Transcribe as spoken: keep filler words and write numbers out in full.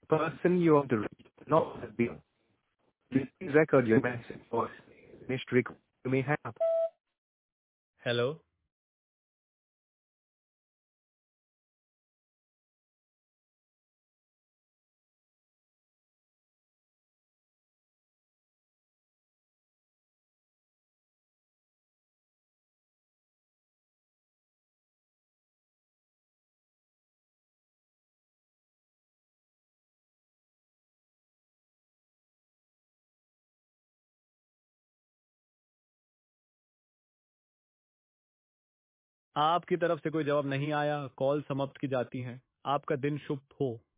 person you want to reach, not the bill. Please record your message voice. Finished record. You may hang up. Hello. आपकी तरफ से कोई जवाब नहीं आया, कॉल समाप्त की जाती है। आपका दिन शुभ हो।